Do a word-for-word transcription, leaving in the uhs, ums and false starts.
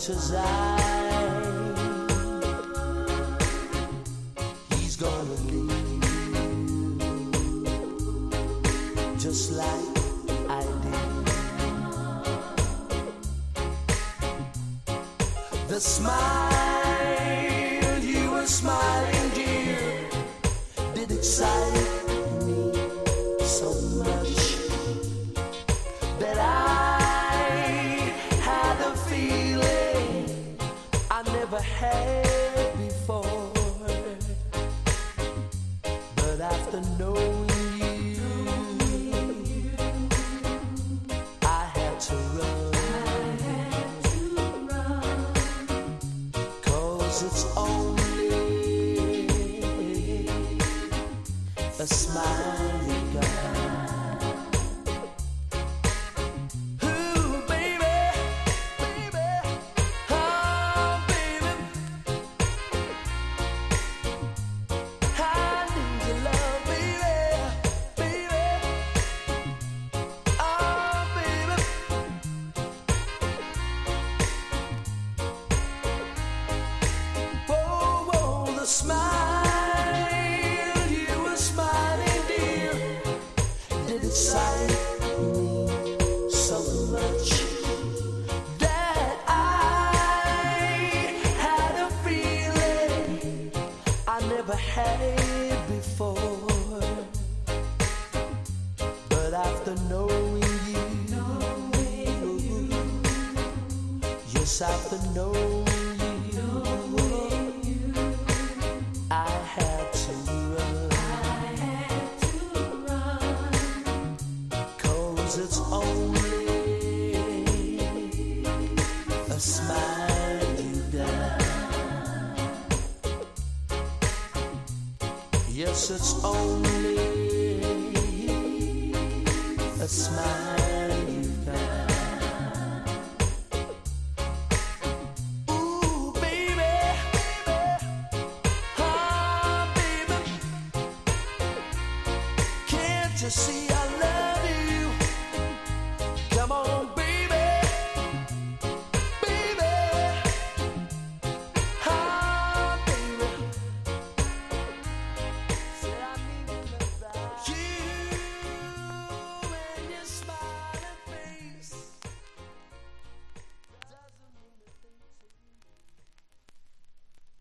much as I, he's gonna leave just like I did. The smile you were smiling, dear, did excite me so much that I had a feeling I never had before. But after knowing you, I had to run, cause it's only a smile you got. The smile you were smiling, dear, did excite me so much that I had a feeling I never had before. But after knowing you, yes, after knowing I had to run, I had to run, cause it's only a smile you got. Yes, it's only a smile you got. You see